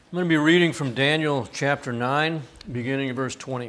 I'm going to be reading from Daniel chapter 9, beginning of verse 20.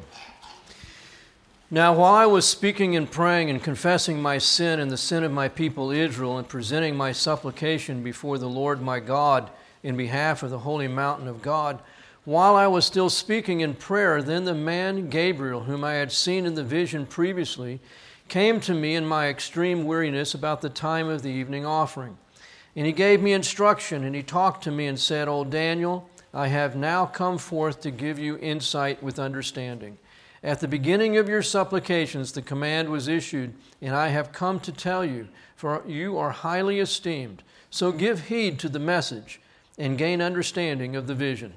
Now, while I was speaking and praying and confessing my sin and the sin of my people Israel and presenting my supplication before the Lord my God in behalf of the holy mountain of God, while I was still speaking in prayer, then the man Gabriel, whom I had seen in the vision previously, came to me in my extreme weariness about the time of the evening offering. And he gave me instruction, and he talked to me and said, O Daniel, I have now come forth to give you insight with understanding. At the beginning of your supplications, the command was issued, and I have come to tell you, for you are highly esteemed. So give heed to the message and gain understanding of the vision.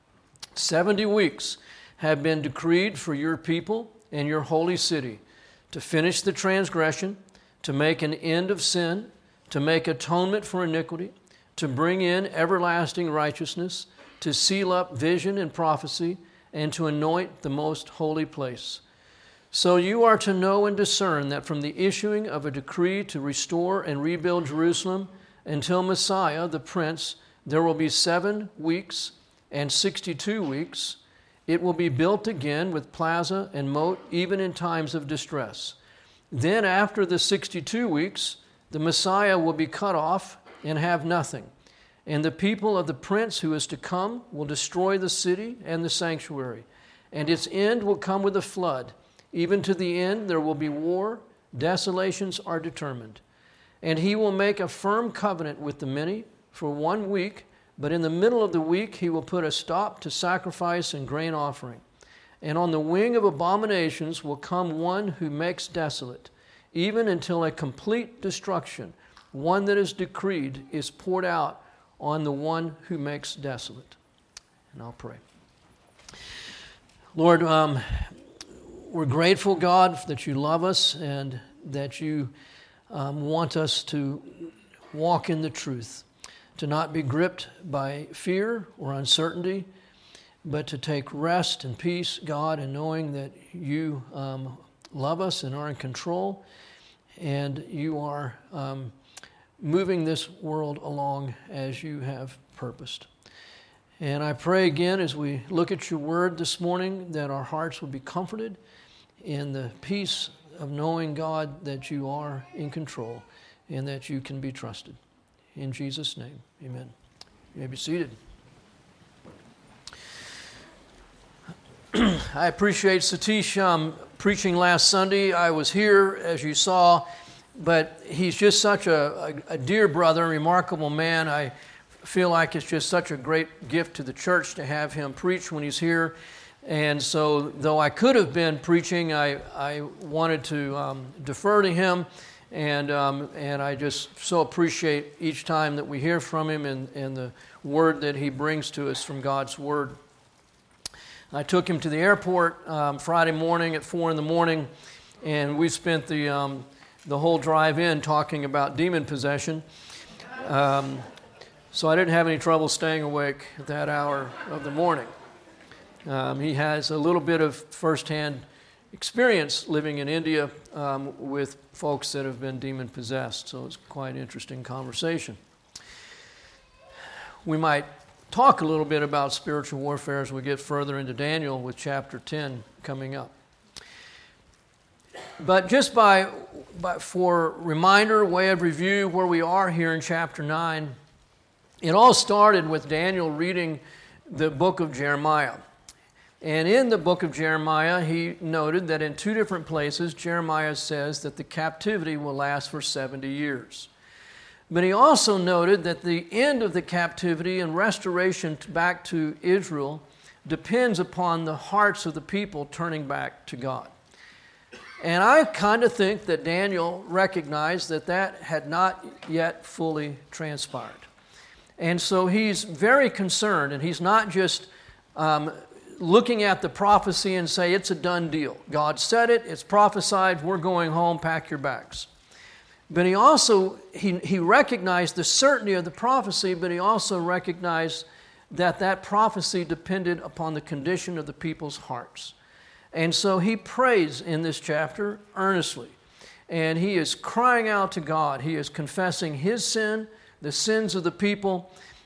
70 weeks have been decreed for your people and your holy city to finish the transgression, to make an end of sin, to make atonement for iniquity, to bring in everlasting righteousness, to seal up vision and prophecy, and to anoint the most holy place. So you are to know and discern that from the issuing of a decree to restore and rebuild Jerusalem until Messiah, the Prince, there will be 7 weeks and 62 weeks. It will be built again with plaza and moat, even in times of distress. Then after the 62 weeks, the Messiah will be cut off and have nothing. And the people of the prince who is to come will destroy the city and the sanctuary. And its end will come with a flood. Even to the end there will be war. Desolations are determined. And he will make a firm covenant with the many for 1 week. But in the middle of the week he will put a stop to sacrifice and grain offering. And on the wing of abominations will come one who makes desolate, even until a complete destruction, one that is decreed, is poured out on the one who makes desolate. And I'll pray. Lord, we're grateful, God, that you love us and that you want us to walk in the truth, to not be gripped by fear or uncertainty, but to take rest and peace, God, in knowing that you love us and are in control, and you are moving this world along as you have purposed. And I pray again as we look at your word this morning that our hearts will be comforted in the peace of knowing, God, that you are in control and that you can be trusted. In Jesus' name, amen. You may be seated. I appreciate Satish preaching last Sunday. I was here, as you saw, but he's just such a dear brother, remarkable man. I feel like it's just such a great gift to the church to have him preach when he's here. And so, though I could have been preaching, I wanted to defer to him. And I just so appreciate each time that we hear from him and the word that he brings to us from God's Word. I took him to the airport Friday morning at 4 a.m, and we spent the whole drive in talking about demon possession. So I didn't have any trouble staying awake at that hour of the morning. He has a little bit of firsthand experience living in India with folks that have been demon possessed, so it's quite an interesting conversation. We might talk a little bit about spiritual warfare as we get further into Daniel with chapter 10 coming up. But just for reminder, way of review, where we are here in chapter 9, it all started with Daniel reading the book of Jeremiah. And in the book of Jeremiah, he noted that in 2 different places, Jeremiah says that the captivity will last for 70 years. But he also noted that the end of the captivity and restoration back to Israel depends upon the hearts of the people turning back to God. And I kind of think that Daniel recognized that that had not yet fully transpired. And so he's very concerned, and he's not just looking at the prophecy and say, it's a done deal. God said it, it's prophesied, we're going home, pack your bags. But he also, he recognized the certainty of the prophecy, but he also recognized that that prophecy depended upon the condition of the people's hearts. And so he prays in this chapter earnestly. And he is crying out to God. He is confessing his sin, the sins of the people,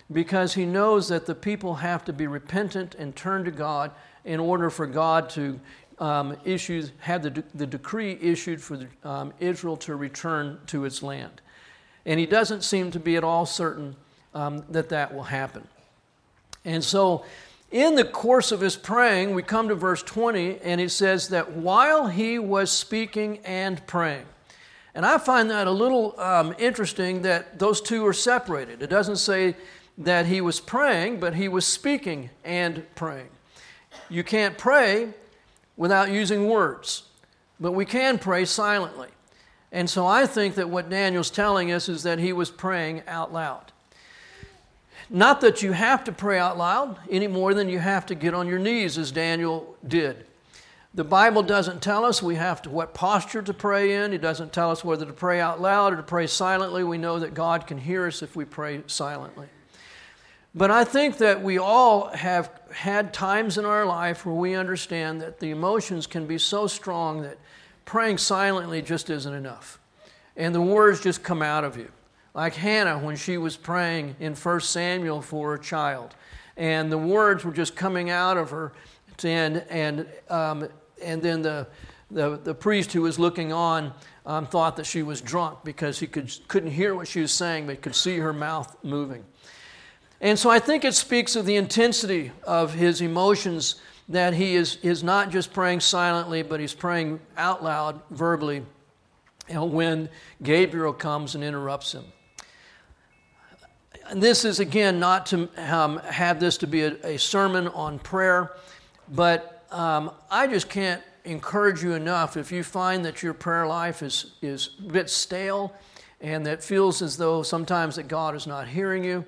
because he knows that the people have to be repentant and turn to God in order for God to have the decree issued for Israel to return to its land. And he doesn't seem to be at all certain that will happen. And so in the course of his praying, we come to verse 20, and it says that while he was speaking and praying. And I find that a little interesting that those two are separated. It doesn't say that he was praying, but he was speaking and praying. You can't pray without using words, but we can pray silently. And so I think that what Daniel's telling us is that he was praying out loud. Not that you have to pray out loud any more than you have to get on your knees, as Daniel did. The Bible doesn't tell us what posture to pray in. It doesn't tell us whether to pray out loud or to pray silently. We know that God can hear us if we pray silently. But I think that we all have had times in our life where we understand that the emotions can be so strong that praying silently just isn't enough. And the words just come out of you. Like Hannah when she was praying in 1 Samuel for a child. And the words were just coming out of her. And then the priest who was looking on thought that she was drunk because he couldn't hear what she was saying, but could see her mouth moving. And so I think it speaks of the intensity of his emotions, that he is not just praying silently, but he's praying out loud, verbally, when Gabriel comes and interrupts him. And this is, again, not to have this to be a sermon on prayer, but I just can't encourage you enough. If you find that your prayer life is a bit stale and that feels as though sometimes that God is not hearing you,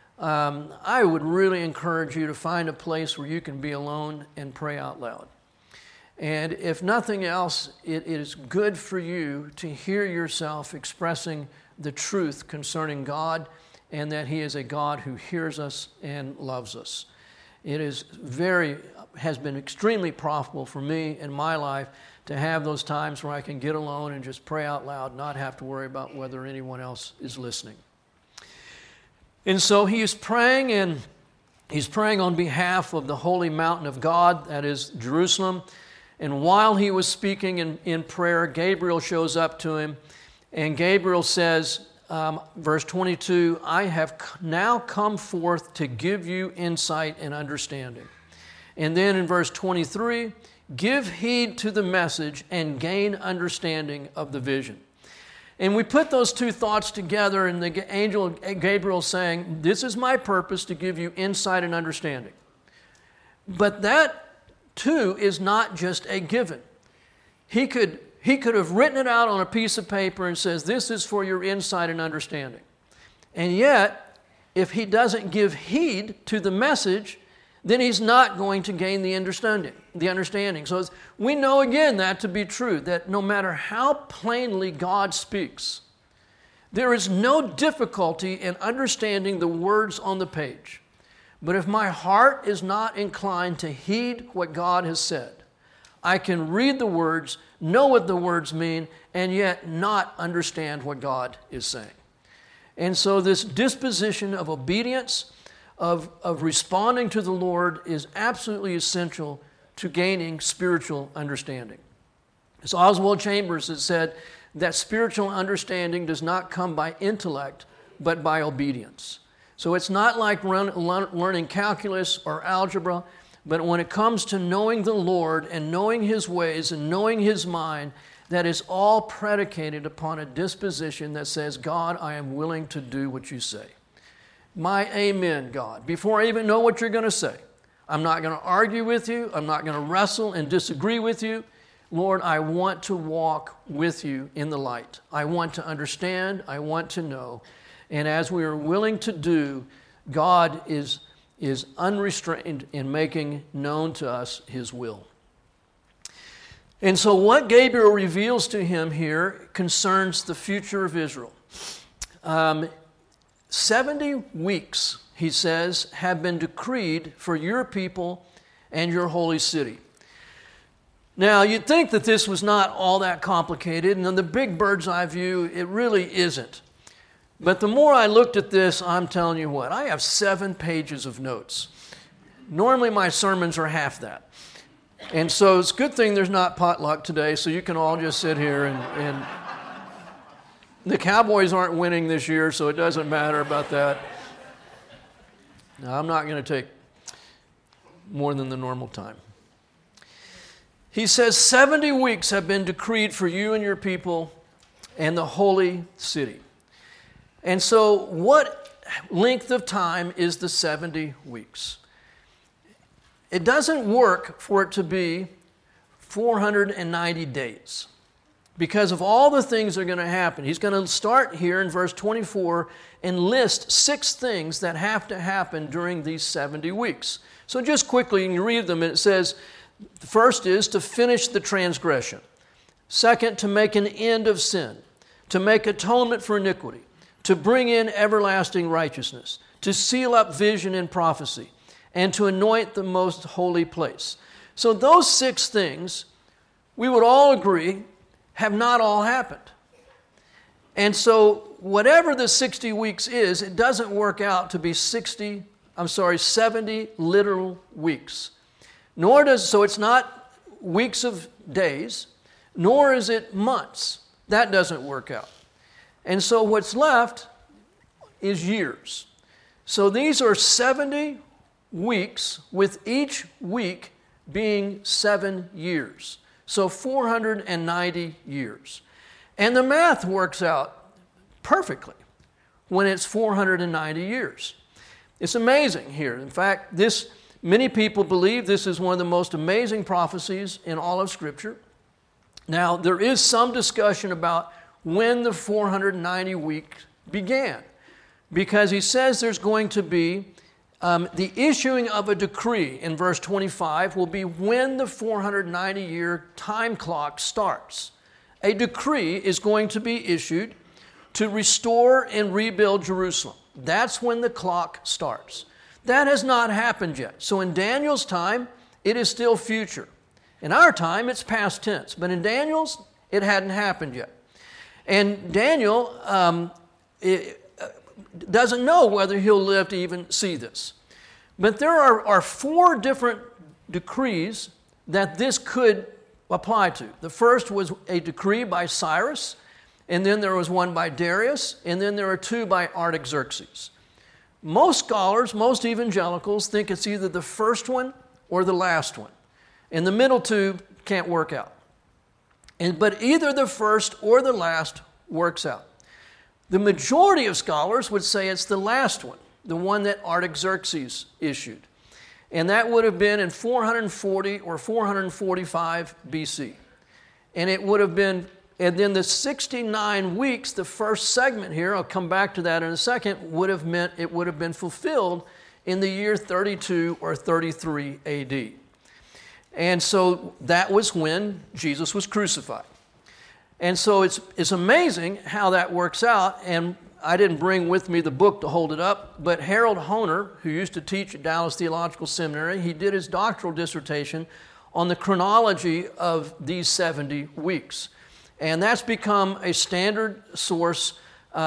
I would really encourage you to find a place where you can be alone and pray out loud. And if nothing else, it is good for you to hear yourself expressing the truth concerning God, and that He is a God who hears us and loves us. It has been extremely profitable for me in my life to have those times where I can get alone and just pray out loud, not have to worry about whether anyone else is listening. And so he is praying, and he's praying on behalf of the holy mountain of God, that is Jerusalem. And while he was speaking in prayer, Gabriel shows up to him, and Gabriel says, verse 22, I have now come forth to give you insight and understanding. And then in verse 23, give heed to the message and gain understanding of the vision. And we put those two thoughts together, and the angel Gabriel saying, this is my purpose, to give you insight and understanding. But that, too, is not just a given. He could have written it out on a piece of paper and says, this is for your insight and understanding. And yet, if he doesn't give heed to the message, then he's not going to gain the understanding. So we know again that to be true, that no matter how plainly God speaks, there is no difficulty in understanding the words on the page. But if my heart is not inclined to heed what God has said, I can read the words, know what the words mean, and yet not understand what God is saying. And so this disposition of obedience, of responding to the Lord, is absolutely essential to gaining spiritual understanding. It's Oswald Chambers that said that spiritual understanding does not come by intellect, but by obedience. So it's not like learning calculus or algebra, but when it comes to knowing the Lord and knowing His ways and knowing His mind, that is all predicated upon a disposition that says, God, I am willing to do what you say. My amen, God. Before I even know what you're going to say, I'm not going to argue with you. I'm not going to wrestle and disagree with you. Lord, I want to walk with you in the light. I want to understand. I want to know. And as we are willing to do, God is unrestrained in making known to us His will. And so what Gabriel reveals to him here concerns the future of Israel. 70 weeks, he says, have been decreed for your people and your holy city. Now, you'd think that this was not all that complicated, and in the big bird's eye view, it really isn't. But the more I looked at this, I'm telling you what, I have 7 pages of notes. Normally my sermons are half that. And so it's a good thing there's not potluck today, so you can all just sit here and the Cowboys aren't winning this year, so it doesn't matter about that. Now, I'm not going to take more than the normal time. He says, 70 weeks have been decreed for you and your people and the holy city. And so what length of time is the 70 weeks? It doesn't work for it to be 490 days because of all the things that are going to happen. He's going to start here in verse 24 and list 6 things that have to happen during these 70 weeks. So just quickly, you can read them. It says, the first is to finish the transgression. Second, to make an end of sin. To make atonement for iniquity. To bring in everlasting righteousness. To seal up vision and prophecy. And to anoint the most holy place. So those 6 things, we would all agree, have not all happened. And so whatever the 60 weeks is, it doesn't work out to be 70 literal weeks. So it's not weeks of days, nor is it months. That doesn't work out. And so what's left is years. So these are 70 weeks, with each week being 7 years. So 490 years. And the math works out perfectly when it's 490 years. It's amazing here. In fact, many people believe this is one of the most amazing prophecies in all of Scripture. Now, there is some discussion about when the 490 weeks began, because he says there's going to be the issuing of a decree in verse 25 will be when the 490-year time clock starts. A decree is going to be issued to restore and rebuild Jerusalem. That's when the clock starts. That has not happened yet. So in Daniel's time, it is still future. In our time, it's past tense. But in Daniel's, it hadn't happened yet. And Daniel doesn't know whether he'll live to even see this. But there are 4 different decrees that this could apply to. The first was a decree by Cyrus, and then there was one by Darius, and then there are 2 by Artaxerxes. Most scholars, most evangelicals, think it's either the first one or the last one. And the middle 2 can't work out. But either the first or the last works out. The majority of scholars would say it's the last one, the one that Artaxerxes issued. And that would have been in 440 or 445 BC. And it would have been, and then the 69 weeks, the first segment here, I'll come back to that in a second, would have meant it would have been fulfilled in the year 32 or 33 AD. And so that was when Jesus was crucified. And so it's amazing how that works out. And I didn't bring with me the book to hold it up, but Harold Hoehner, who used to teach at Dallas Theological Seminary, he did his doctoral dissertation on the chronology of these 70 weeks. And that's become a standard source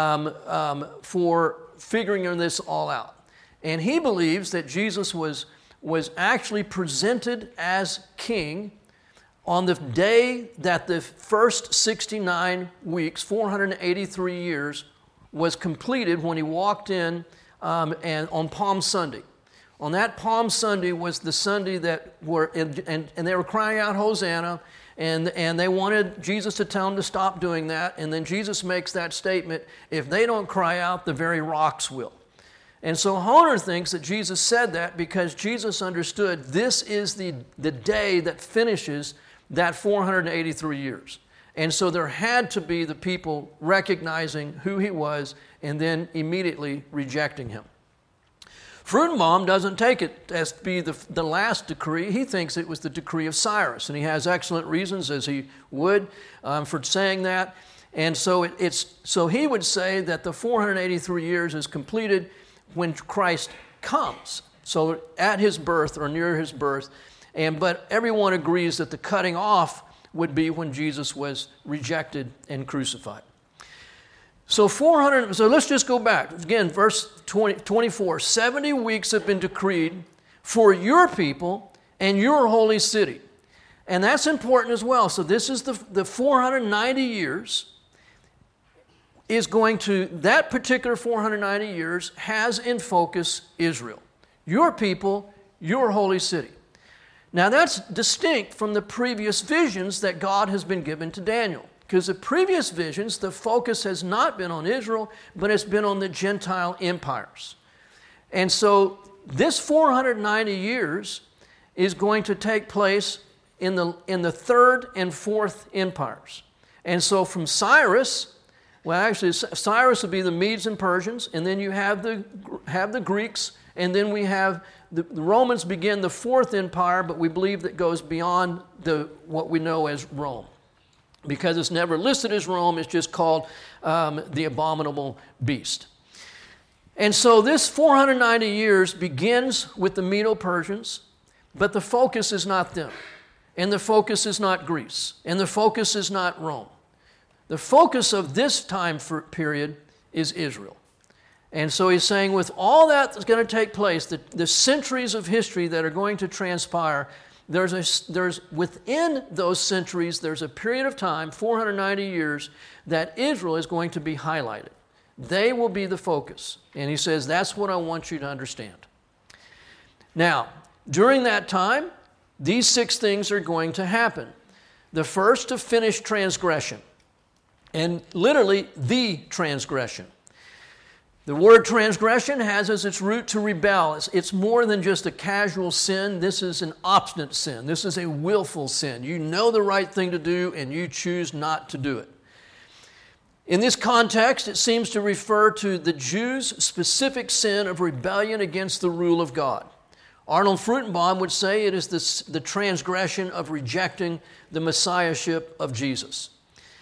for figuring this all out. And he believes that Jesus was actually presented as king on the day that the first 69 weeks, 483 years, was completed when he walked in and on Palm Sunday. On that Palm Sunday was the Sunday that and they were crying out, Hosanna, and they wanted Jesus to tell them to stop doing that. And then Jesus makes that statement, if they don't cry out, the very rocks will. And so Hoehner thinks that Jesus said that because Jesus understood this is the day that finishes that 483 years. And so there had to be the people recognizing who he was and then immediately rejecting him. Frudenbaum doesn't take it as to be the last decree. He thinks it was the decree of Cyrus, and he has excellent reasons, as he would, for saying that. And so so he would say that the 483 years is completed when Christ comes, so at his birth or near his birth. But everyone agrees that the cutting off would be when Jesus was rejected and crucified. So let's just go back. Again, verse 24. 70 weeks have been decreed for your people and your holy city. And that's important as well. So this is the 490 years is going to, that particular 490 years has in focus Israel. Your people, your holy city. Now that's distinct from the previous visions that God has been given to Daniel. Because the previous visions, the focus has not been on Israel, but it's been on the Gentile empires. And so this 490 years is going to take place in the third and fourth empires. And so from Cyrus, well actually Cyrus would be the Medes and Persians, and then you have the Greeks, and then we have the Romans begin the fourth empire, but we believe that goes beyond what we know as Rome. Because it's never listed as Rome, it's just called the abominable beast. And so this 490 years begins with the Medo-Persians, but the focus is not them. And the focus is not Greece. And the focus is not Rome. The focus of this time period is Israel. And so he's saying with all that that's going to take place, the centuries of history that are going to transpire, there's within those centuries, there's a period of time, 490 years, that Israel is going to be highlighted. They will be the focus. And he says, that's what I want you to understand. Now, during that time, these 6 things are going to happen. The first, to finish transgression. And literally, the transgression. The word transgression has as its root to rebel. It's more than just a casual sin. This is an obstinate sin. This is a willful sin. You know the right thing to do and you choose not to do it. In this context, it seems to refer to the Jews' specific sin of rebellion against the rule of God. Arnold Fruchtenbaum would say it is the transgression of rejecting the messiahship of Jesus.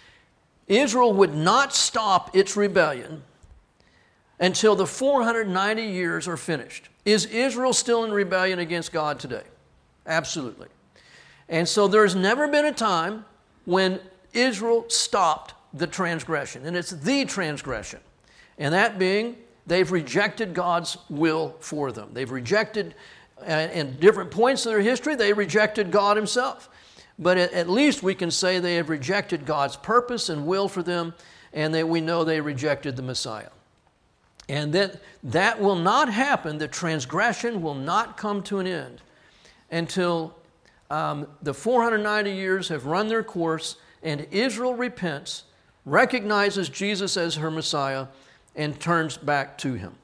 Israel would not stop its rebellion until the 490 years are finished. Is Israel still in rebellion against God today? Absolutely. And so there's never been a time when Israel stopped the transgression, and it's the transgression. And that being, they've rejected God's will for them. They've rejected, in different points of their history, they rejected God himself. But at least we can say they have rejected God's purpose and will for them, and we know they rejected the Messiah. And that will not happen, the transgression will not come to an end until the 490 years have run their course and Israel repents, recognizes Jesus as her Messiah, and turns back to him.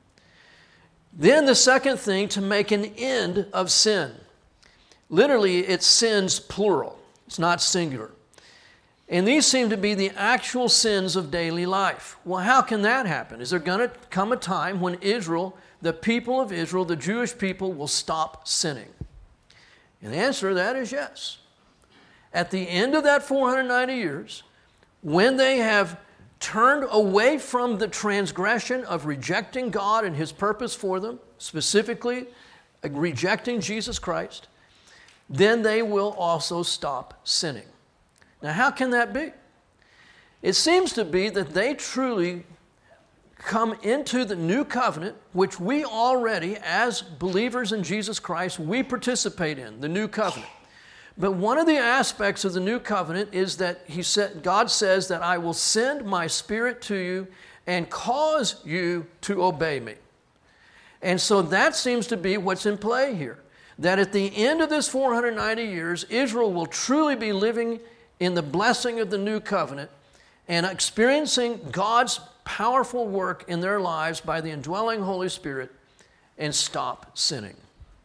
Then the second thing, to make an end of sin. Literally, it's sins plural. It's not singular. And these seem to be the actual sins of daily life. Well, how can that happen? Is there going to come a time when Israel, the people of Israel, the Jewish people, will stop sinning? And the answer to that is yes. At the end of that 490 years, when they have turned away from the transgression of rejecting God and his purpose for them, specifically rejecting Jesus Christ, then they will also stop sinning. Now, how can that be? It seems to be that they truly come into the new covenant, which we already, as believers in Jesus Christ, we participate in, the new covenant. But one of the aspects of the new covenant is that God says that I will send my Spirit to you and cause you to obey me. And so that seems to be what's in play here. That at the end of this 490 years, Israel will truly be living in the blessing of the new covenant and experiencing God's powerful work in their lives by the indwelling Holy Spirit and stop sinning.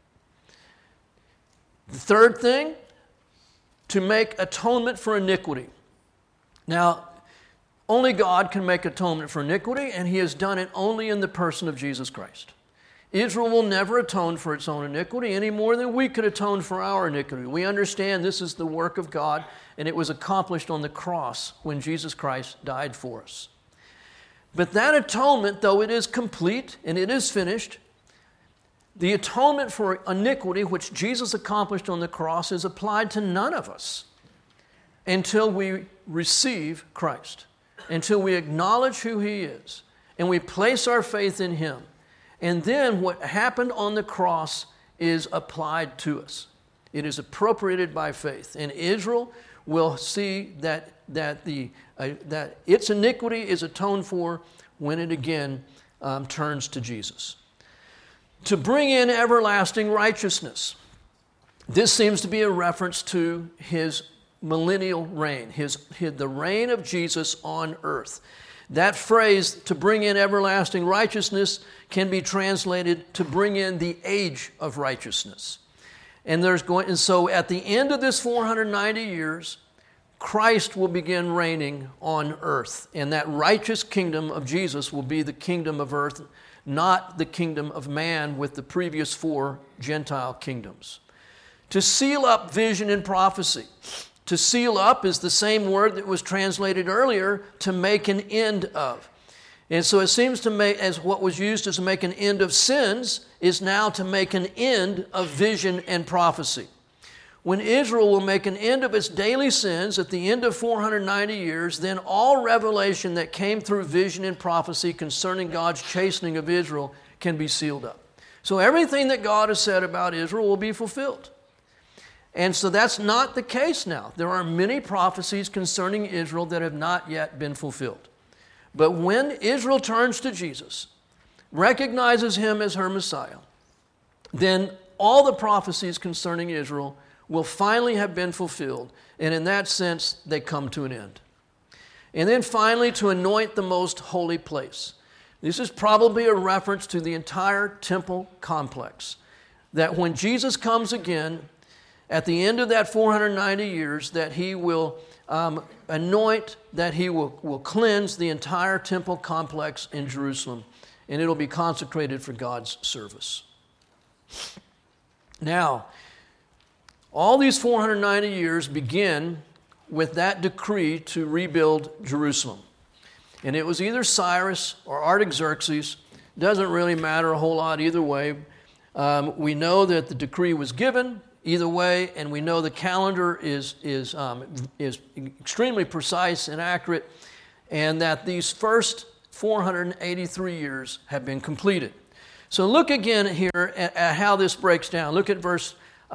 The third thing, to make atonement for iniquity. Now, only God can make atonement for iniquity, and he has done it only in the person of Jesus Christ. Israel will never atone for its own iniquity any more than we could atone for our iniquity. We understand this is the work of God, and it was accomplished on the cross when Jesus Christ died for us. But that atonement, though it is complete and it is finished, the atonement for iniquity which Jesus accomplished on the cross is applied to none of us until we receive Christ. until we acknowledge who he is and we place our faith in him. And then what happened on the cross is applied to us. It is appropriated by faith. And Israel will see that its iniquity is atoned for when it again turns to Jesus. To bring in everlasting righteousness. This seems to be a reference to his millennial reign, the reign of Jesus on earth. That phrase, to bring in everlasting righteousness, can be translated to bring in the age of righteousness. And so at the end of this 490 years, Christ will begin reigning on earth. And that righteous kingdom of Jesus will be the kingdom of earth, not the kingdom of man with the previous 4 Gentile kingdoms. To seal up vision and prophecy. To seal up is the same word that was translated earlier, to make an end of. And so it seems to make, as what was used as to make an end of sins, is now to make an end of vision and prophecy. When Israel will make an end of its daily sins at the end of 490 years, then all revelation that came through vision and prophecy concerning God's chastening of Israel can be sealed up. So everything that God has said about Israel will be fulfilled. And so that's not the case now. There are many prophecies concerning Israel that have not yet been fulfilled. But when Israel turns to Jesus, recognizes him as her Messiah, then all the prophecies concerning Israel will finally have been fulfilled. And in that sense, they come to an end. And then finally, to anoint the most holy place. This is probably a reference to the entire temple complex. That when Jesus comes again, at the end of that 490 years, that he will anoint, that he will cleanse the entire temple complex in Jerusalem, and it'll be consecrated for God's service. Now, all these 490 years begin with that decree to rebuild Jerusalem. And it was either Cyrus or Artaxerxes. Doesn't really matter a whole lot either way. We know that the decree was given either way, and we know the calendar is extremely precise and accurate, and that these first 483 years have been completed. So look again here at how this breaks down. Look at verse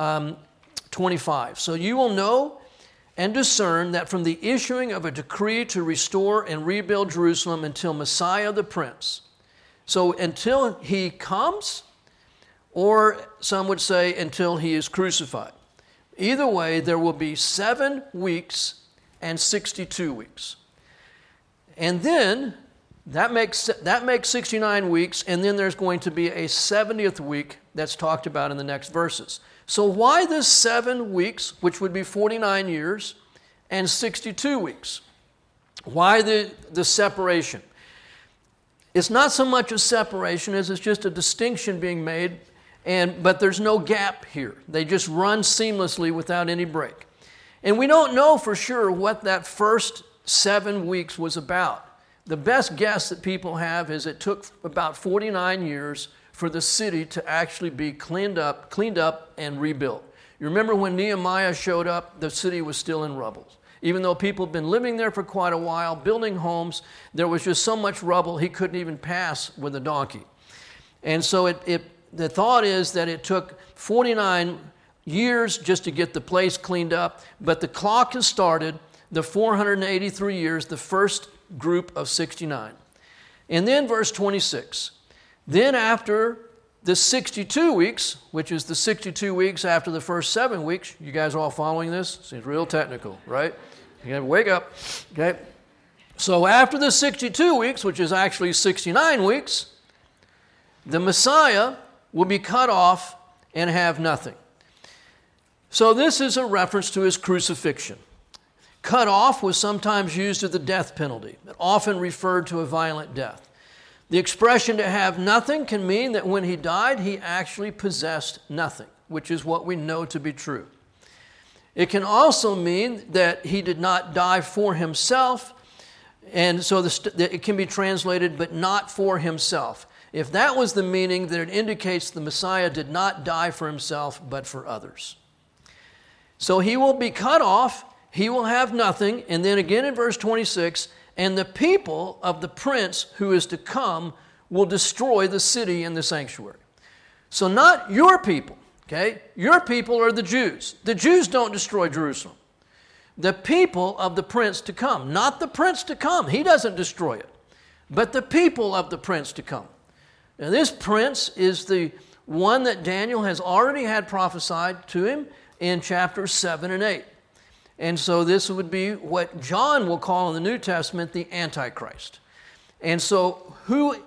25. So you will know and discern that from the issuing of a decree to restore and rebuild Jerusalem until Messiah the Prince. So until he comes, or some would say until he is crucified. Either way, there will be 7 weeks and 62 weeks. And then that makes 69 weeks, and then there's going to be a 70th week that's talked about in the next verses. So why this 7 weeks, which would be 49 years, and 62 weeks? Why the separation? It's not so much a separation as it's just a distinction being made, but there's no gap here. They just run seamlessly without any break. And we don't know for sure what that first 7 weeks was about. The best guess that people have is it took about 49 years for the city to actually be cleaned up and rebuilt. You remember when Nehemiah showed up, the city was still in rubble. Even though people had been living there for quite a while, building homes, there was just so much rubble he couldn't even pass with a donkey. And so the thought is that it took 49 years just to get the place cleaned up, but the clock has started, the 483 years, the first group of 69. And then verse 26. Then after the 62 weeks, which is the 62 weeks after the first 7 weeks, you guys are all following this? Seems real technical, right? You got to wake up, okay? So after the 62 weeks, which is actually 69 weeks, the Messiah will be cut off and have nothing. So this is a reference to his crucifixion. Cut off was sometimes used as the death penalty, but often referred to a violent death. The expression to have nothing can mean that when he died, he actually possessed nothing, which is what we know to be true. It can also mean that he did not die for himself, and so it can be translated, but not for himself. If that was the meaning, then it indicates the Messiah did not die for himself, but for others. So he will be cut off, he will have nothing, and then again in verse 26, and the people of the prince who is to come will destroy the city and the sanctuary. So not your people, okay? Your people are the Jews. The Jews don't destroy Jerusalem. The people of the prince to come, not the prince to come. He doesn't destroy it, but the people of the prince to come. Now this prince is the one that Daniel has already had prophesied to him in chapters 7 and 8. And so this would be what John will call in the New Testament the Antichrist. And so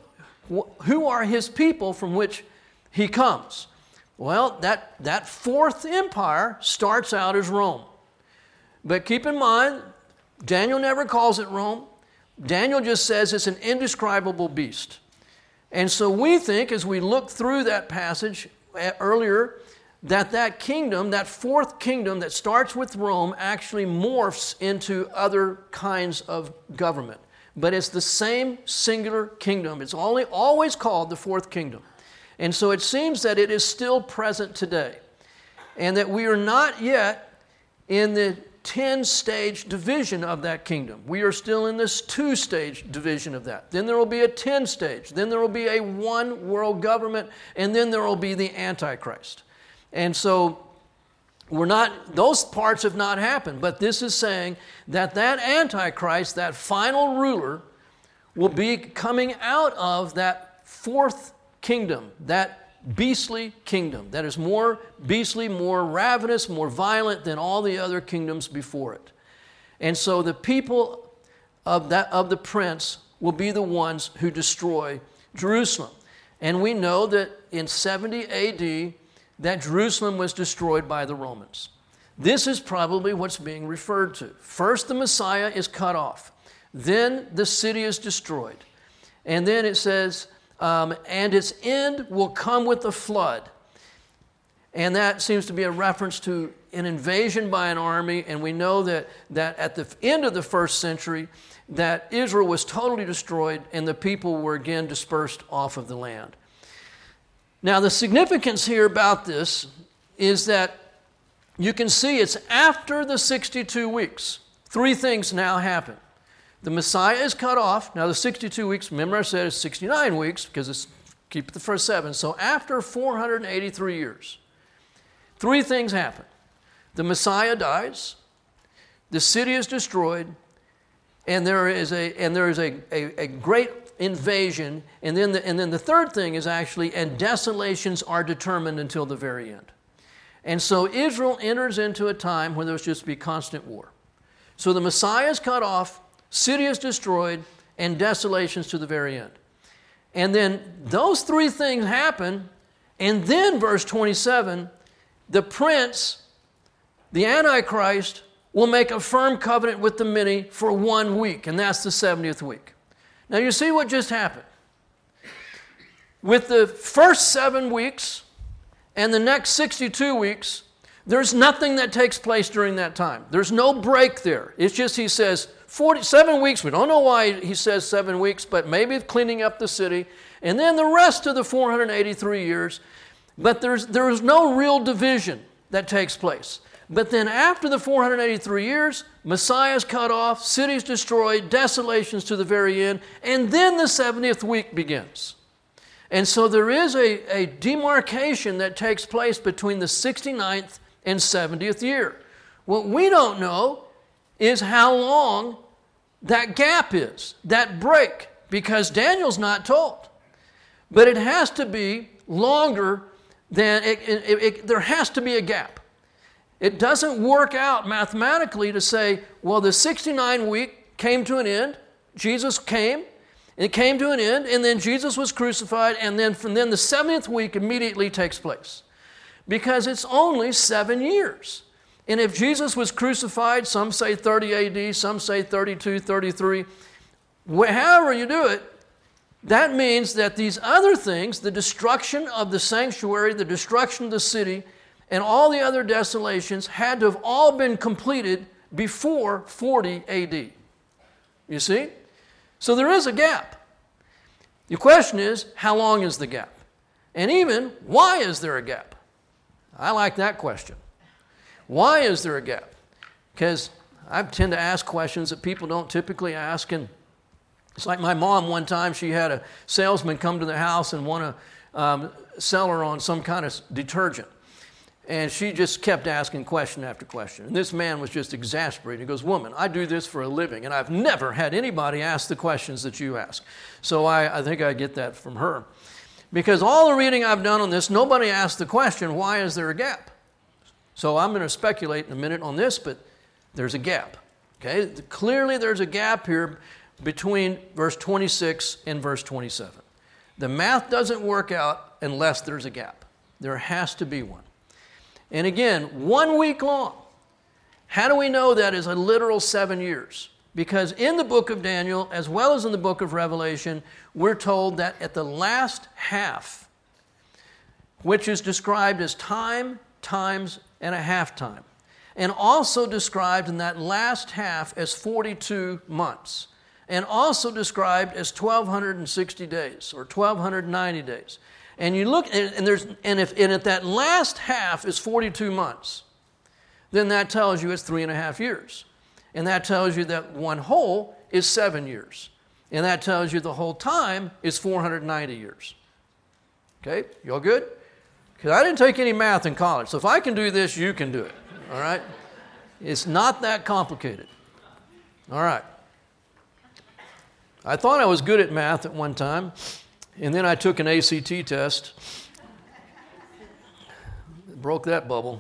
who are his people from which he comes? Well, that fourth empire starts out as Rome. But keep in mind, Daniel never calls it Rome. Daniel just says it's an indescribable beast. And so we think, as we look through that passage earlier, that kingdom, that fourth kingdom that starts with Rome, actually morphs into other kinds of government. But it's the same singular kingdom. It's always called the fourth kingdom. And so it seems that it is still present today. And that we are not yet in the 10-stage division of that kingdom. We are still in this 2-stage division of that. Then there will be a 10-stage. Then there will be a one world government. And then there will be the Antichrist. And so those parts have not happened. But this is saying that Antichrist, that final ruler, will be coming out of that fourth kingdom, that beastly kingdom that is more beastly, more ravenous, more violent than all the other kingdoms before it. And so the people of the prince will be the ones who destroy Jerusalem. And we know that in 70 AD that Jerusalem was destroyed by the Romans. This is probably what's being referred to. First, the Messiah is cut off. Then the city is destroyed. And then it says, and its end will come with a flood. And that seems to be a reference to an invasion by an army. And we know that at the end of the first century, that Israel was totally destroyed and the people were again dispersed off of the land. Now, the significance here about this is that you can see it's after the 62 weeks. 3 things now happen. The Messiah is cut off. Now, the 62 weeks, remember I said it's 69 weeks because it's keep the first 7. So after 483 years, 3 things happen. The Messiah dies, the city is destroyed, and there is a great invasion, and then the third thing is actually, and desolations are determined until the very end. And so Israel enters into a time where there's just be constant war. So the Messiah is cut off, city is destroyed, and desolations to the very end. And then those 3 things happen, and then verse 27, the prince, the Antichrist, will make a firm covenant with the many for 1 week, and that's the 70th week. Now you see what just happened. With the first 7 weeks and the next 62 weeks, there's nothing that takes place during that time. There's no break there. It's just he says 47 weeks. We don't know why he says 7 weeks, but maybe cleaning up the city. And then the rest of the 483 years, but there's no real division that takes place. But then after the 483 years, Messiah's cut off, cities destroyed, desolations to the very end, and then the 70th week begins. And so there is a demarcation that takes place between the 69th and 70th year. What we don't know is how long that gap is, that break, because Daniel's not told. But it has to be longer than, there has to be a gap. It doesn't work out mathematically to say, well, the 69 week came to an end, Jesus came, it came to an end, and then Jesus was crucified, and then the 70th week immediately takes place. Because it's only 7 years. And if Jesus was crucified, some say 30 AD, some say 32, 33, however you do it, that means that these other things, the destruction of the sanctuary, the destruction of the city, and all the other desolations had to have all been completed before 40 AD. You see? So there is a gap. The question is, how long is the gap? And even, why is there a gap? I like that question. Why is there a gap? Because I tend to ask questions that people don't typically ask, and It's like my mom one time, she had a salesman come to the house and want to sell her on some kind of detergent. And she just kept asking question after question. And this man was just exasperated. He goes, "Woman, I do this for a living, and I've never had anybody ask the questions that you ask." So I think I get that from her. Because all the reading I've done on this, nobody asked the question, why is there a gap? So I'm going to speculate in a minute on this, but there's a gap. Okay, clearly there's a gap here between verse 26 and verse 27. The math doesn't work out unless there's a gap. There has to be one. And again, 1 week long. How do we know that is a literal 7 years? Because in the book of Daniel, as well as in the book of Revelation, we're told that at the last half, which is described as time, times, and a half time, and also described in that last half as 42 months, and also described as 1,260 days or 1,290 days. And you look, and if that last half is 42 months, then that tells you it's 3.5 years. And that tells you that one whole is 7 years. And that tells you the whole time is 490 years. Okay, you all good? Because I didn't take any math in college, so if I can do this, you can do it. All right? It's not that complicated. All right. I thought I was good at math at one time, and then I took an ACT test. Broke that bubble.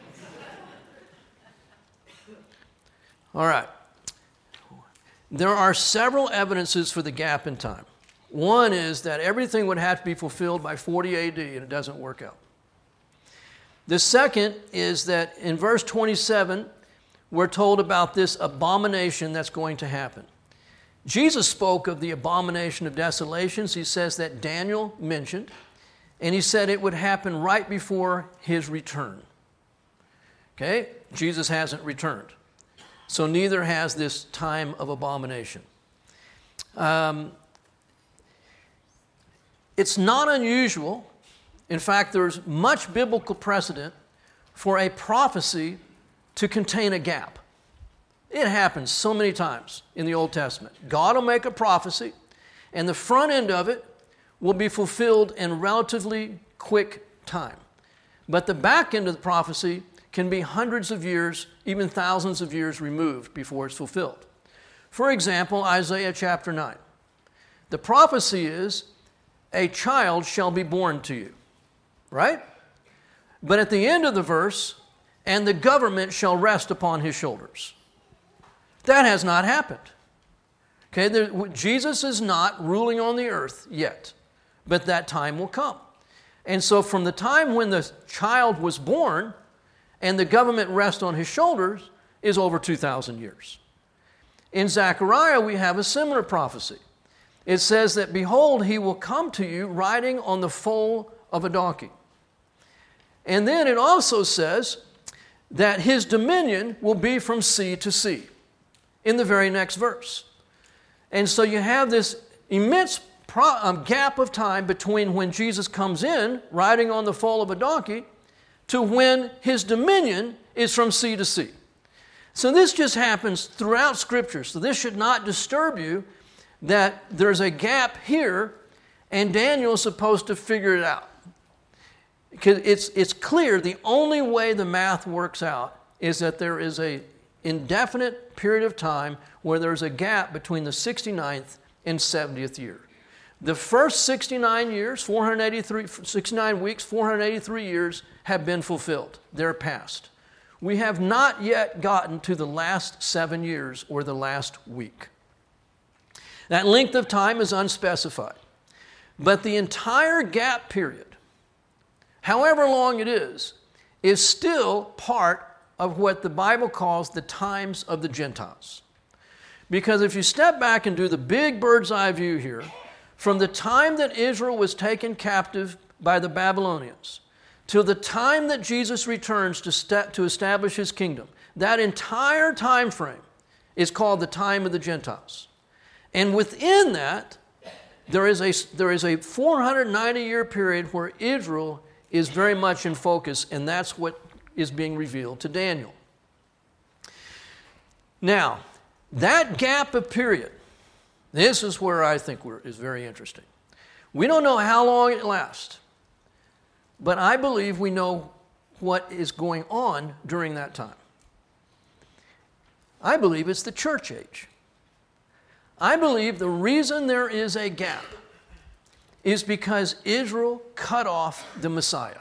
All right. There are several evidences for the gap in time. One is that everything would have to be fulfilled by 40 AD, and it doesn't work out. The second is that in verse 27, we're told about this abomination that's going to happen. Jesus spoke of the abomination of desolations. He says that Daniel mentioned, and he said it would happen right before his return. Okay? Jesus hasn't returned. So neither has this time of abomination. It's not unusual. In fact, there's much biblical precedent for a prophecy to contain a gap. It happens so many times in the Old Testament. God will make a prophecy, and the front end of it will be fulfilled in relatively quick time. But the back end of the prophecy can be hundreds of years, even thousands of years removed before it's fulfilled. For example, Isaiah chapter 9. The prophecy is, a child shall be born to you, right? But at the end of the verse, and the government shall rest upon his shoulders. That has not happened. Okay, Jesus is not ruling on the earth yet, but that time will come. And so from the time when the child was born and the government rests on his shoulders is over 2,000 years. In Zechariah, we have a similar prophecy. It says that, behold, he will come to you riding on the foal of a donkey. And then it also says that his dominion will be from sea to sea in the very next verse. And so you have this immense gap of time between when Jesus comes in riding on the foal of a donkey to when his dominion is from sea to sea. So this just happens throughout Scripture. So this should not disturb you that there's a gap here and Daniel's supposed to figure it out. Because it's clear the only way the math works out is that there is an indefinite period of time where there's a gap between the 69th and 70th year. The first 69 years, 69 weeks, 483 years have been fulfilled. They're past. We have not yet gotten to the last 7 years or the last week. That length of time is unspecified. But the entire gap period, however long it is still part of what the Bible calls the times of the Gentiles. Because if you step back and do the big bird's eye view here, from the time that Israel was taken captive by the Babylonians till the time that Jesus returns to establish his kingdom, that entire time frame is called the time of the Gentiles. And within that, there is a 490-year period where Israel is very much in focus, and that's what is being revealed to Daniel. Now, that gap of period, This is where I think is very interesting. We don't know how long it lasts, but I believe we know what is going on during that time. I believe it's the church age. I believe the reason there is a gap is because Israel cut off the Messiah.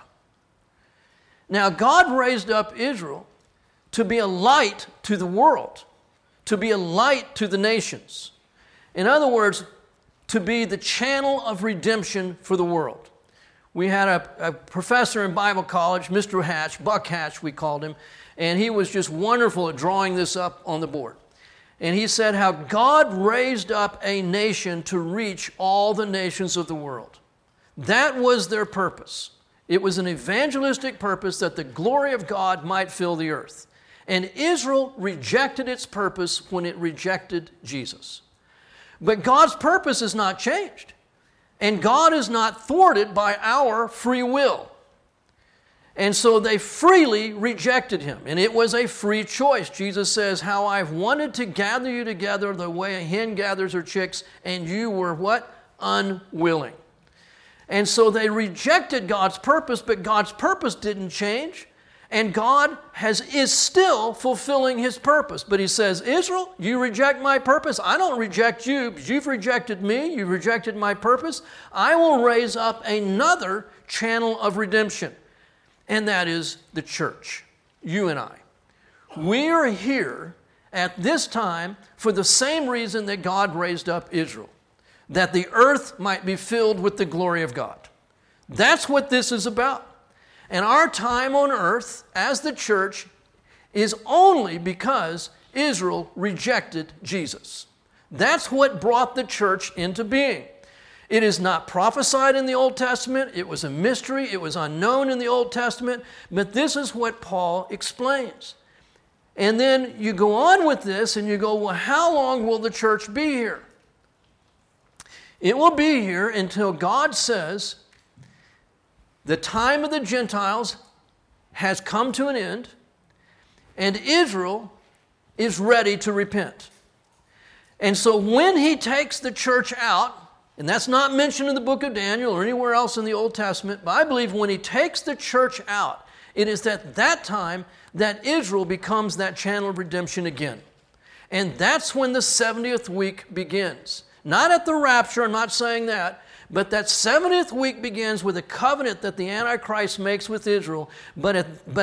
Now, God raised up Israel to be a light to the world, to be a light to the nations. In other words, to be the channel of redemption for the world. We had a professor in Bible college, Mr. Hatch, Buck Hatch we called him, and he was just wonderful at drawing this up on the board. And he said how God raised up a nation to reach all the nations of the world. That was their purpose. It was an evangelistic purpose that the glory of God might fill the earth. And Israel rejected its purpose when it rejected Jesus. But God's purpose has not changed. And God is not thwarted by our free will. And so they freely rejected him. And it was a free choice. Jesus says, how I've wanted to gather you together the way a hen gathers her chicks, and you were what? Unwilling. And so they rejected God's purpose, but God's purpose didn't change. And God is still fulfilling his purpose. But he says, Israel, you reject my purpose. I don't reject you, but you've rejected me. You've rejected my purpose. I will raise up another channel of redemption. And that is the church, you and I. We are here at this time for the same reason that God raised up Israel, that the earth might be filled with the glory of God. That's what this is about. And our time on earth as the church is only because Israel rejected Jesus. That's what brought the church into being. It is not prophesied in the Old Testament. It was a mystery. It was unknown in the Old Testament. But this is what Paul explains. And then you go on with this and you go, well, how long will the church be here? It will be here until God says, the time of the Gentiles has come to an end, and Israel is ready to repent. And so when he takes the church out, and that's not mentioned in the book of Daniel or anywhere else in the Old Testament, but I believe when he takes the church out, it is at that time that Israel becomes that channel of redemption again. And that's when the 70th week begins. Not at the rapture, I'm not saying that, but that 70th week begins with a covenant that the Antichrist makes with Israel. But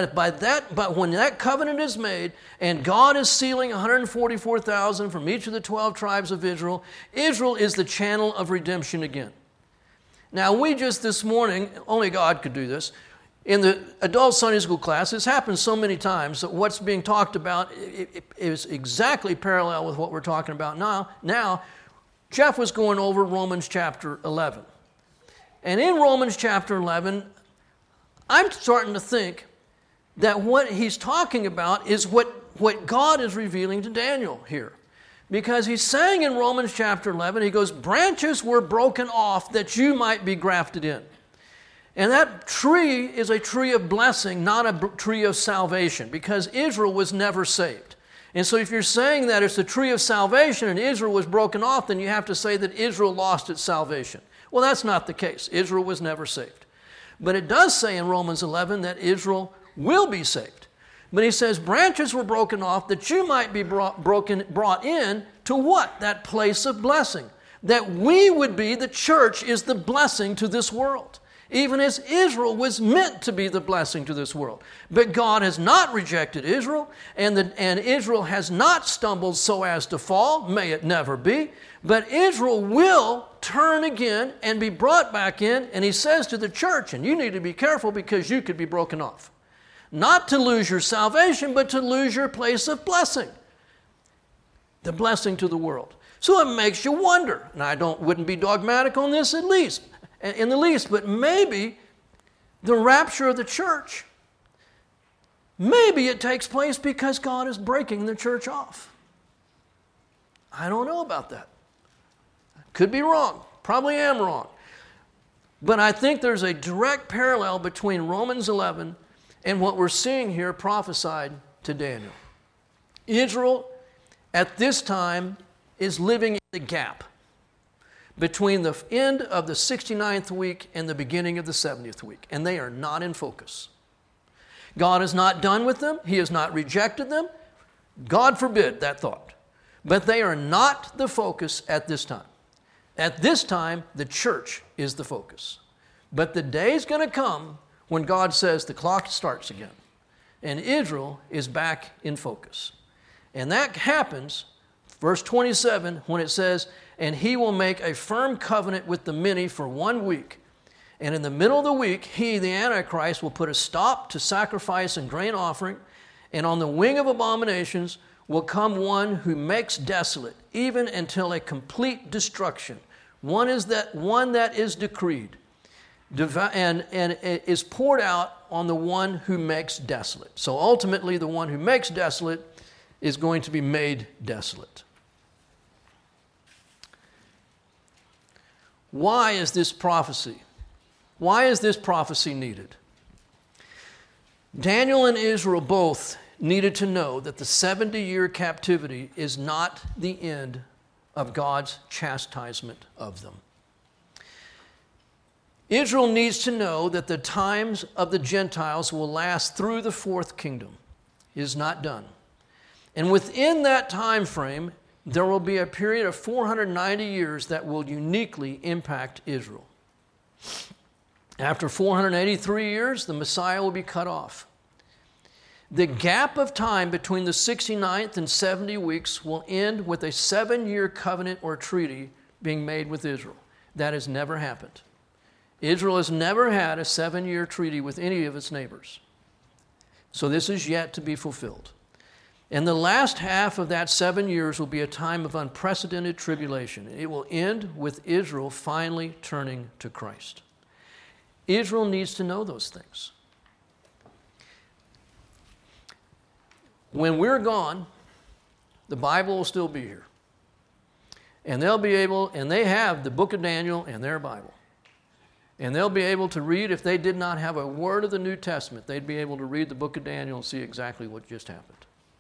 when that covenant is made and God is sealing 144,000 from each of the 12 tribes of Israel, Israel is the channel of redemption again. Now we just this morning, only God could do this, in the adult Sunday school class, this happens so many times that what's being talked about is exactly parallel with what we're talking about now. Jeff was going over Romans chapter 11. And in Romans chapter 11, I'm starting to think that what he's talking about is what God is revealing to Daniel here. Because he's saying in Romans chapter 11, he goes, branches were broken off that you might be grafted in. And that tree is a tree of blessing, not a tree of salvation, because Israel was never saved. And so if you're saying that it's the tree of salvation and Israel was broken off, then you have to say that Israel lost its salvation. Well, that's not the case. Israel was never saved. But it does say in Romans 11 that Israel will be saved. But he says branches were broken off that you might be brought in to what? That place of blessing. That we would be, the church is the blessing to this world. Even as Israel was meant to be the blessing to this world. But God has not rejected Israel, and Israel has not stumbled so as to fall. May it never be. But Israel will turn again and be brought back in, and he says to the church, and you need to be careful because you could be broken off. Not to lose your salvation, but to lose your place of blessing. The blessing to the world. So it makes you wonder, and I wouldn't be dogmatic on this in the least, but maybe the rapture of the church, maybe it takes place because God is breaking the church off. I don't know about that. Could be wrong. Probably am wrong. But I think there's a direct parallel between Romans 11 and what we're seeing here prophesied to Daniel. Israel at this time is living in the gap. between the end of the 69th week and the beginning of the 70th week, and they are not in focus. God is not done with them. He has not rejected them. God forbid that thought. But they are not the focus at this time. At this time, the church is the focus. But the day is going to come when God says the clock starts again, and Israel is back in focus. And that happens, verse 27, when it says, "And he will make a firm covenant with the many for 1 week. And in the middle of the week, he, the Antichrist, will put a stop to sacrifice and grain offering. And on the wing of abominations will come one who makes desolate, even until a complete destruction. One that is decreed, and is poured out on the one who makes desolate." So ultimately, the one who makes desolate is going to be made desolate. Why is this prophecy? Why is this prophecy needed? Daniel and Israel both needed to know that the 70-year captivity is not the end of God's chastisement of them. Israel needs to know that the times of the Gentiles will last through the fourth kingdom. It is not done. And within that time frame, there will be a period of 490 years that will uniquely impact Israel. After 483 years, the Messiah will be cut off. The gap of time between the 69th and 70 weeks will end with a 7-year covenant or treaty being made with Israel. That has never happened. Israel has never had a 7-year treaty with any of its neighbors. So this is yet to be fulfilled. And the last half of that 7 years will be a time of unprecedented tribulation. It will end with Israel finally turning to Christ. Israel needs to know those things. When we're gone, the Bible will still be here. And they'll be able, and they have the book of Daniel and their Bible. And they'll be able to read, if they did not have a word of the New Testament, they'd be able to read the book of Daniel and see exactly what just happened.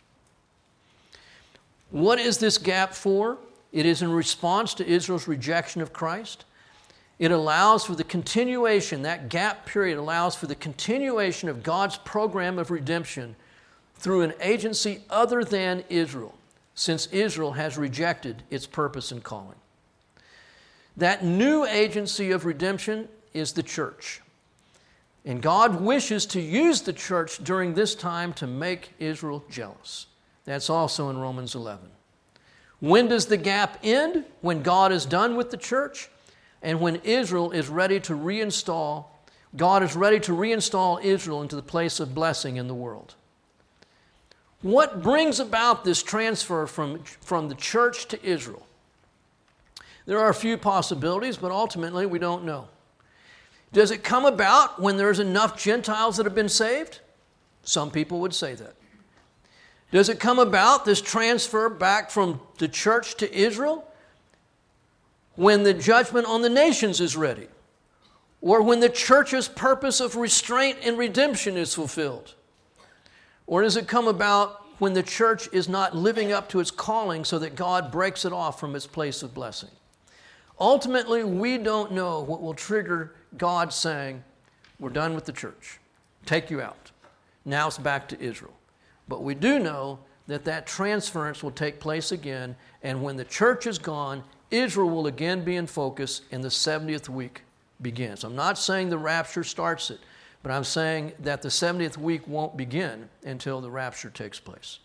What is this gap for? It is in response to Israel's rejection of Christ. It allows for the continuation, that gap period allows for the continuation of God's program of redemption through an agency other than Israel, since Israel has rejected its purpose and calling. That new agency of redemption is the church. And God wishes to use the church during this time to make Israel jealous. That's also in Romans 11. When does the gap end? When God is done with the church and when Israel is ready to reinstall, God is ready to reinstall Israel into the place of blessing in the world. What brings about this transfer from the church to Israel? There are a few possibilities, but ultimately we don't know. Does it come about when there's enough Gentiles that have been saved? Some people would say that. Does it come about, this transfer back from the church to Israel, when the judgment on the nations is ready? Or when the church's purpose of restraint and redemption is fulfilled? Or does it come about when the church is not living up to its calling so that God breaks it off from its place of blessing? Ultimately, we don't know what will trigger God saying, we're done with the church. Take you out. Now it's back to Israel. But we do know that that transference will take place again, and when the church is gone, Israel will again be in focus, and the 70th week begins. I'm not saying the rapture starts it, but I'm saying that the 70th week won't begin until the rapture takes place.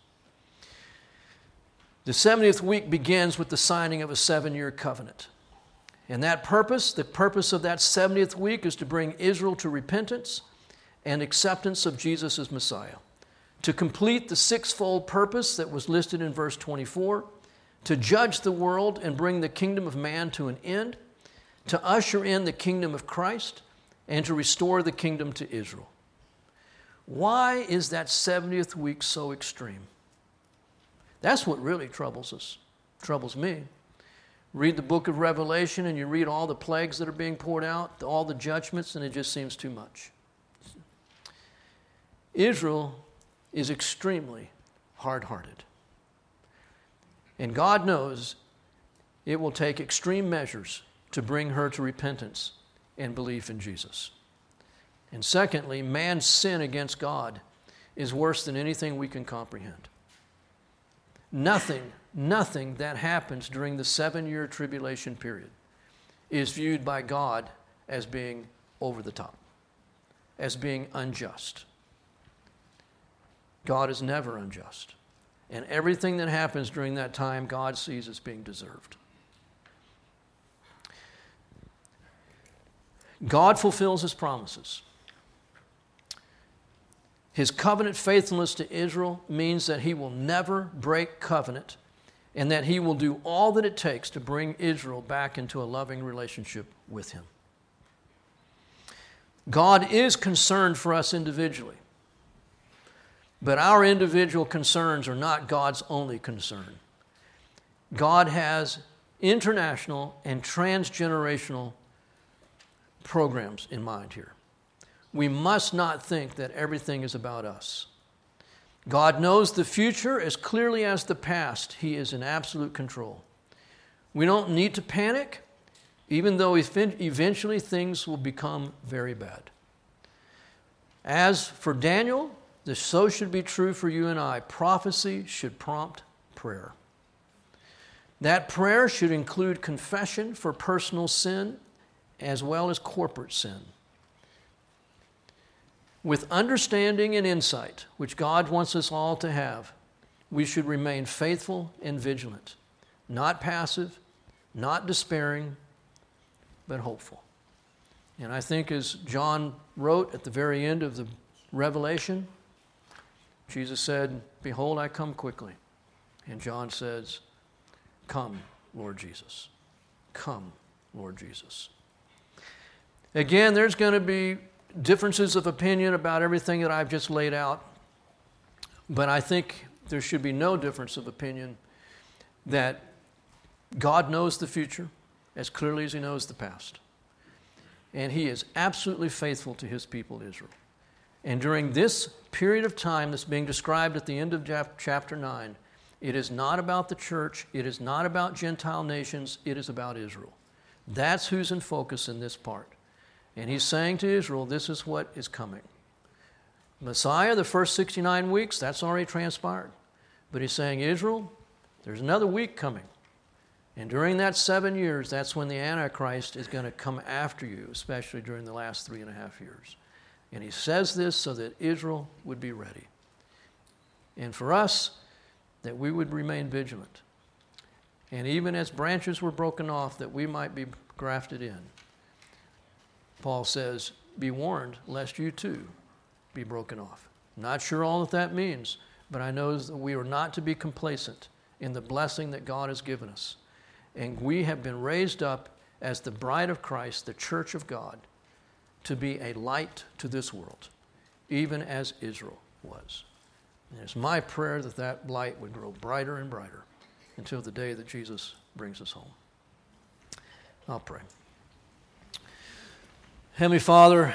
The 70th week begins with the signing of a 7-year covenant. And that purpose, the purpose of that 70th week, is to bring Israel to repentance and acceptance of Jesus as Messiah, to complete the sixfold purpose that was listed in verse 24, to judge the world and bring the kingdom of man to an end, to usher in the kingdom of Christ, and to restore the kingdom to Israel. Why is that 70th week so extreme? That's what really troubles us, troubles me. Read the book of Revelation and you read all the plagues that are being poured out, all the judgments, and it just seems too much. Israel is extremely hard-hearted. And God knows it will take extreme measures to bring her to repentance and belief in Jesus. And secondly, man's sin against God is worse than anything we can comprehend. Nothing that happens during the 7-year tribulation period is viewed by God as being over the top, as being unjust. God is never unjust. And everything that happens during that time, God sees as being deserved. God fulfills his promises. His covenant faithfulness to Israel means that he will never break covenant and that he will do all that it takes to bring Israel back into a loving relationship with him. God is concerned for us individually, but our individual concerns are not God's only concern. God has international and transgenerational programs in mind here. We must not think that everything is about us. God knows the future as clearly as the past. He is in absolute control. We don't need to panic, even though eventually things will become very bad. As for Daniel, so should be true for you and I. Prophecy should prompt prayer. That prayer should include confession for personal sin as well as corporate sin. With understanding and insight, which God wants us all to have, we should remain faithful and vigilant, not passive, not despairing, but hopeful. And I think as John wrote at the very end of the Revelation, Jesus said, "Behold, I come quickly." And John says, "Come, Lord Jesus. Come, Lord Jesus." Again, there's going to be differences of opinion about everything that I've just laid out, but I think there should be no difference of opinion that God knows the future as clearly as he knows the past. And he is absolutely faithful to his people Israel. And during this period of time that's being described at the end of chapter 9, it is not about the church, it is not about Gentile nations, it is about Israel. That's who's in focus in this part. And he's saying to Israel, this is what is coming. Messiah, the first 69 weeks, that's already transpired. But he's saying, Israel, there's another week coming. And during that 7 years, that's when the Antichrist is going to come after you, especially during the last 3.5 years. And he says this so that Israel would be ready. And for us, that we would remain vigilant. And even as branches were broken off, that we might be grafted in. Paul says, be warned lest you too be broken off. Not sure all that means, but I know that we are not to be complacent in the blessing that God has given us. And we have been raised up as the bride of Christ, the church of God, to be a light to this world, even as Israel was. And it's my prayer that that light would grow brighter and brighter until the day that Jesus brings us home. I'll pray. Heavenly Father,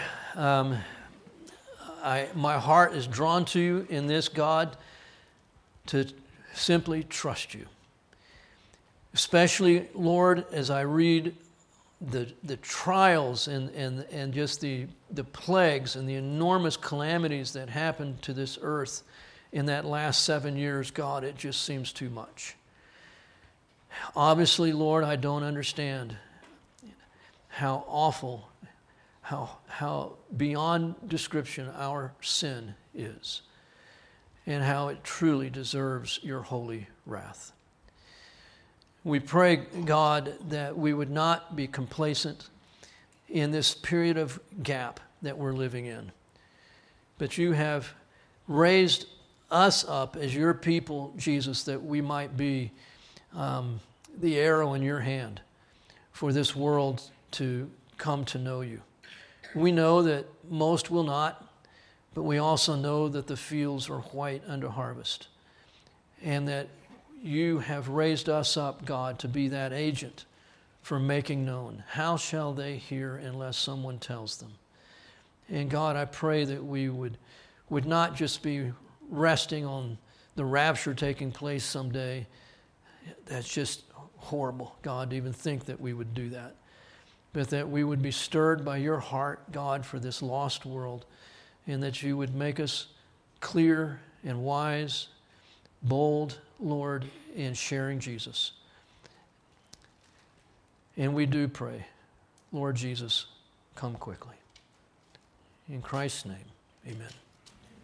my heart is drawn to you in this, God, to simply trust you. Especially, Lord, as I read the trials and just the plagues and the enormous calamities that happened to this earth in that last 7 years, God, it just seems too much. Obviously, Lord, I don't understand how awful, how beyond description our sin is, and how it truly deserves your holy wrath. We pray, God, that we would not be complacent in this period of gap that we're living in, but you have raised us up as your people, Jesus, that we might be the arrow in your hand for this world to come to know you. We know that most will not, but we also know that the fields are white unto harvest, and that you have raised us up, God, to be that agent for making known. How shall they hear unless someone tells them? And God, I pray that we would not just be resting on the rapture taking place someday. That's just horrible, God, to even think that we would do that. but that we would be stirred by your heart, God, for this lost world, and that you would make us clear and wise, bold, Lord, in sharing Jesus. And we do pray, Lord Jesus, come quickly. In Christ's name, amen.